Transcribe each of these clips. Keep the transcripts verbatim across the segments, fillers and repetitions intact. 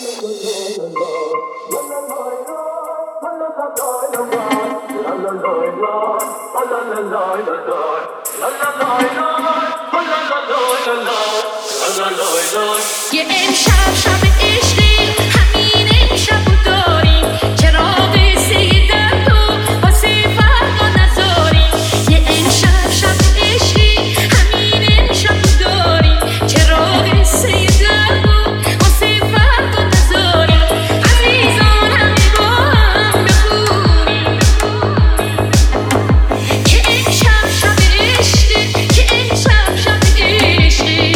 یه امشب شب عشقی همین امشب رو داریم چراغ سیدم تو واسه فردا نذاریم یه امشب شب عشقی همین امشب رو داریم چراغ سیدم تو واسه فردا نذاریم عزیزان همه با هم بخونیم که امشب شب عشقی که امشب شب عشقی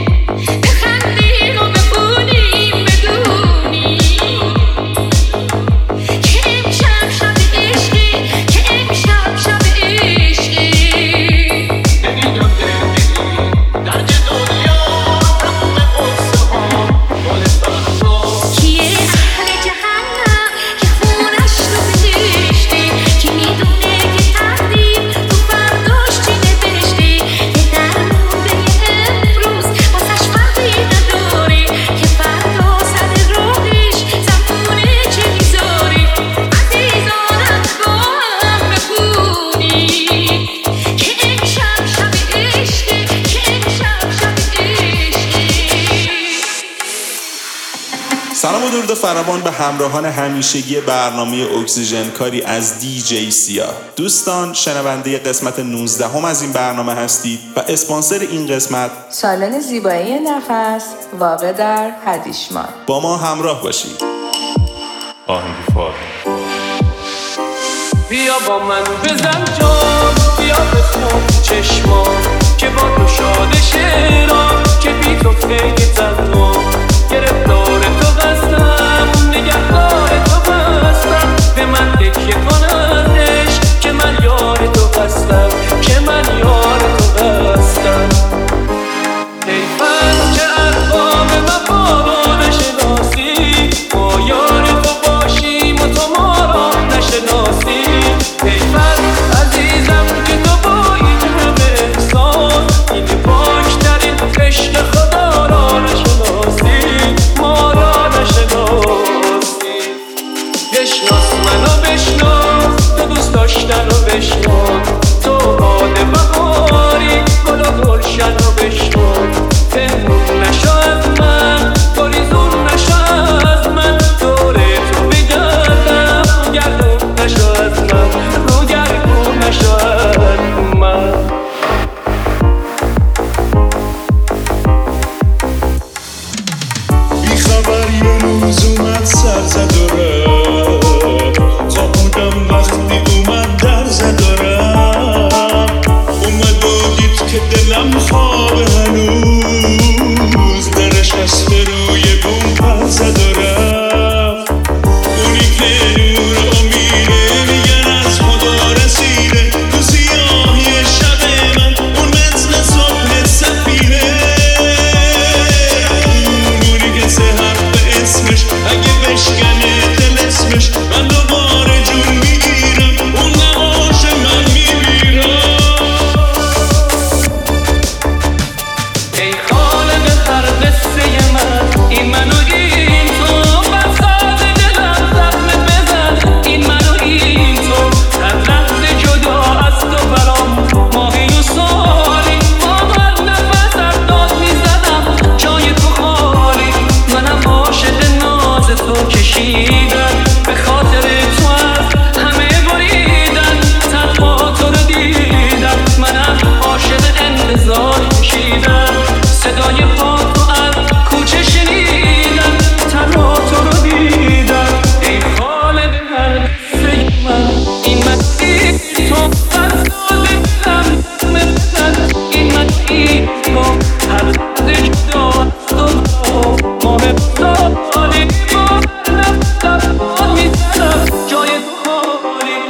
سلام و درود فراوان به همراهان همیشگی برنامه اکسیژن کاری از دی جی سیاه. دوستان شنونده قسمت نوزده هم از این برنامه هستید و اسپانسر این قسمت سالن زیبایی نفس واقع در هدیشمان. با ما همراه باشید. آهنگ فار بیا با من بزن جان، بیا بخون چشما که با تو شاده شیران که بی تو خیلی تنها گرفتار تو بستم نگهدار تو بستم به من تکیه کن از عشق که من یار تو هستم که من یار تو هستم حیف است که ارقام وفا رو نشناسی ما یار تو باشیم و تو ما را نشناسی حیف است عزیزم که تو با این همه احسان این پاکترین عشق خدا را نشناسی ما را نشناسی بشناس منو بشناس تو دوست داشتن رو بشناس تو باد بهاری گل و گلشن رو بشناس پنهون نشو از من گریزون نشو از من دوره تو بگردم گردون نشو از من رو گردون نشو از من بی خبر یه روز اومد سر زد و رفت تا بودم وقتی اومد در زد و رفت اومد و دید که دلم خوابه هنوز درش از روی بوم پر زد و رفت اونی که نور امیده میگن از خدا رسیده تو سیاهی شب من اون مثل صبح سفیده اونی که سه حرف به اسمش اگه بشکنه دل اسمش من دوباره جون میگیرم اون نقاش من میبیرم ای خالق هر قصه من این منو این تو بساز دلم زخم بزن این منو این تو هر لحظه جدا از تو برام ماهی و سالی با هر نفسم داد میزدم جای تو خالی منم عاشق ناز تو کشیدم به خاطر تو از همه بریدن تنها تو رو دیدم منم عاشق انتظار کشیدم صدای پا تو از کوچه شنیدم تنها تو رو دیدم ای خالق هر قصه من این من این تو بساز دلم مثل این من این تو هر لحظه جدا از تو ماه سالی با هر نفسم باد میزنم جای تو خالی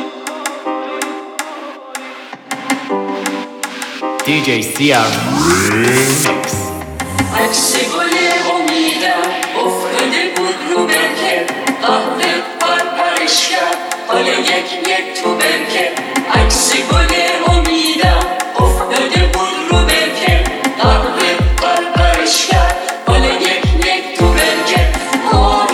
دی جی سیار عکس گل امیدم افتاده بود رو برکه قهوه پرپرش کرد حال یک یک تو برکه عکس گل امیدم افتاده بود رو برکه قهوه پرپرش کرد حال یک یک تو برکه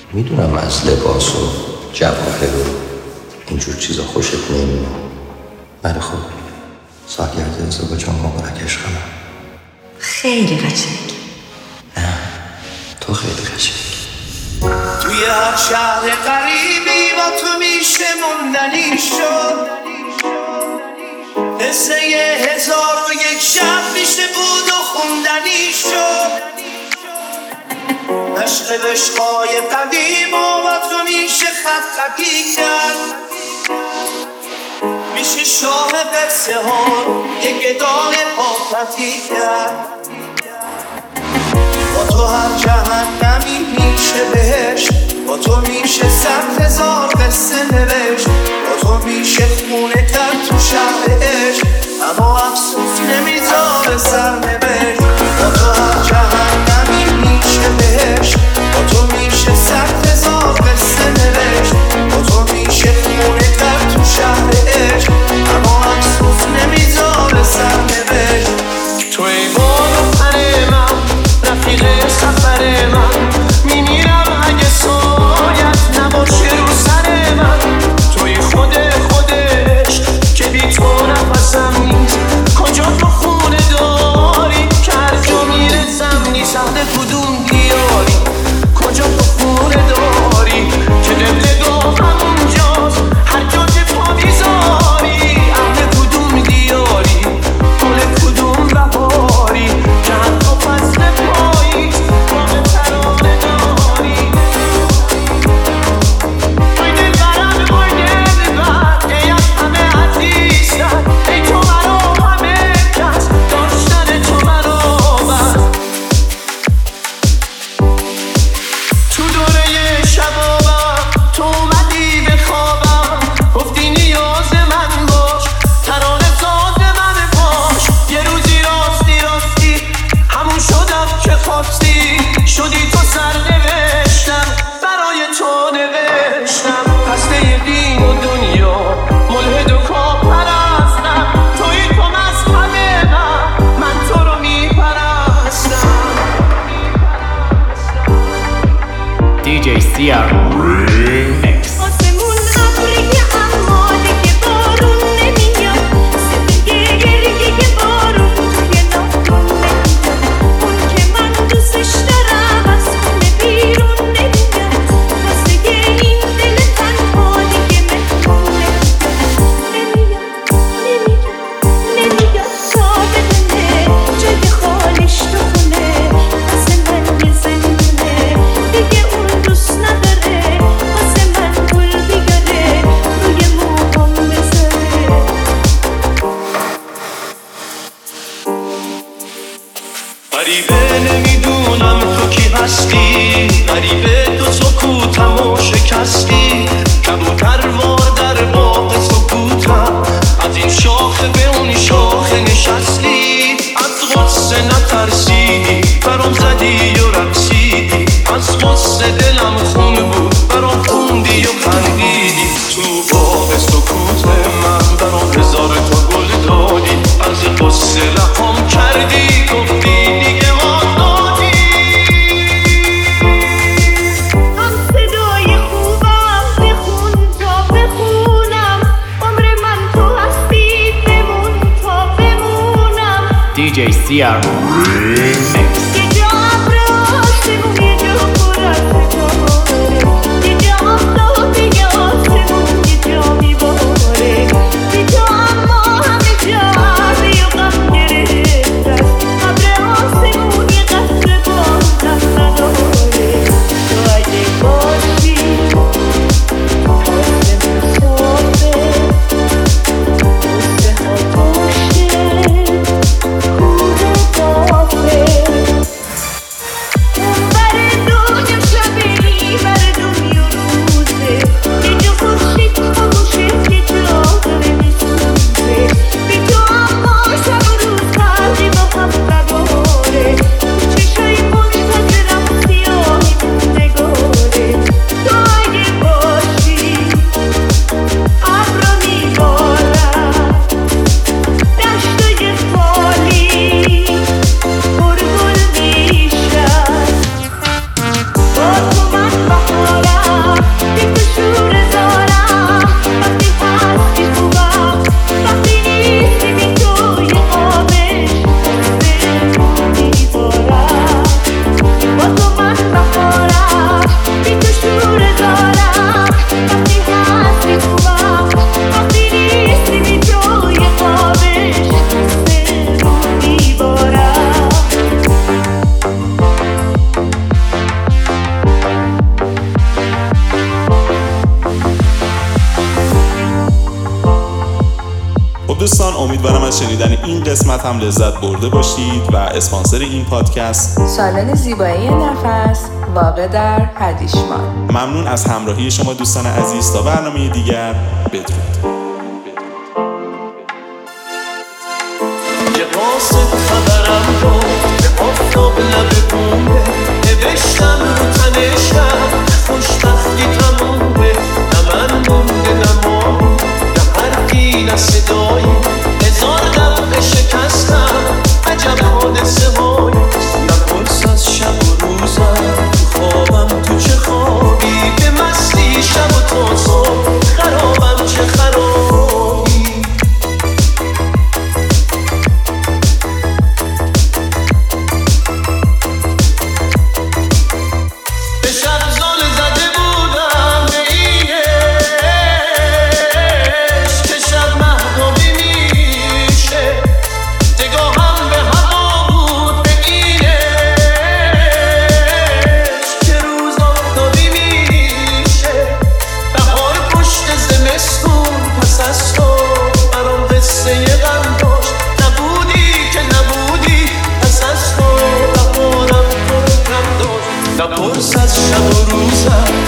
میدونم از لباس و جواهر و اینجور چیزا خوشت نمیاد، ولی خب سالگرد ازدواجم مبارک عشقم. خیلی قشنگ. نه تو خیلی قشنگ. توی هر شهر قریبی با تو میشه موندنی شد، قصه یه هزار و یک شب میشه بود و خوندنی شد، عشق عشقای قدیم و با تو میشه خط خطی کرد، میشه شاه قصه ها یک گدای پاپتی کرد. با تو هر جهنمی میشه بهشت، با تو میشه صد هزار قصه نوشت، با تو میشه خونه کرد تو شهر عشق، اما افسوس نمیذاره سرنوشت. با تو هر جهنمی میشه بهشت، با تو میشه صد هزار قصه نوشت، با تو میشه خونه کرد تو شهر عشق، اما افسوس نمیذاره سرنوشت. تو ای بالا پر من، رفیق سفر من، میمیرم اگه سایت نباشه رو سر من. توی خود خودش که بی تو نفسم نیست، کجا تو خونه داری که هر جا میرسم نیست. اهل کدوم دیاری، کجا تو خونه داری که قبلگاهم اونجاست، هر جا که پا میذاری. اهل کدوم دیاری، گل کدوم بهاری که حتی فصل پاییز باغ ترانه داری. وای دلبرم وای دلبر، ای از همه عزیزتر، ای تو مرا همه کس، داشتن تو مرا بس. تو دوره شبابم تو اومدی به خوابم، گفتی نیاز من باش، ترانه ساز من باش. یه روزی راستی راستی همون شدم که خواستی، شدی تو سرنوشتم برای تو نوشتم. هسته دین و دنیا ملحد و کافرستم، توی تو مذهب من، من تو رو میپرستم. دی جی سی آر آسمون ابریه اما دیگه بارون نمیاد، سفیده گریه که بارون توی ناخن نمیاد. اون که من دوستش دارم از خونه بیرون نمیاد، واسه این دل تنها دیگه مهمون نمیاد. نمیاد نمیاد تا بدونه جای خالیش تو خونه، واسه من یه زندونه دیگه اون دوست نداره، واسه من گل بیاره روی موهام بذاره. غریبه نمیدونم تو کی هستی، غریبه تو سکوتم و شکستی. کبوتروار در باغ سکوتم، از این شاخه به اون شاخه نشستی. از غصه نترسیدی برام زدی و رقصیدی، از غصه دلم خون بود برام خوندی و خندیدی. تو باغ سکوت من برام هزار تا گل دادی، از غصه لبام کردی گفتی دیگه آزادی. هم صدای خوبم بخون تا بخونم، عمر من تو هستی بمون تا بمونم. دی جی سی آر یه جا ابر آسمون، یه جا پر از ستاره، یه جا آفتاب یه آسمون، یه جا میباره، یه جا اما همه جا عرضی و غم گرفته است. ابر آسمون یه قطره بازم نداره، تو اگه باشی آسمون صافه، قصه ها باشه کوه از شنیدن این قسمت هم لذت برده باشید و اسپانسر این پادکست سالن زیبایی نفس واقع در هدیشمان. ممنون از همراهی شما دوستان عزیز. تا برنامه دیگر، بدرود. یه قاصد خبرم رو به آفتاب لب بومه، نوشتم رو تنشم خوشبختی تمومه، نه من مونده نه ما نه حرفی نه صدایی، هزار دفعه شکستم عجب حادثه های، نپرس از شب و روزم تو خوابم تو چه خوابی، به مستی شب و تا صبح خرابم چه خرابی. نپرس از شب و روزم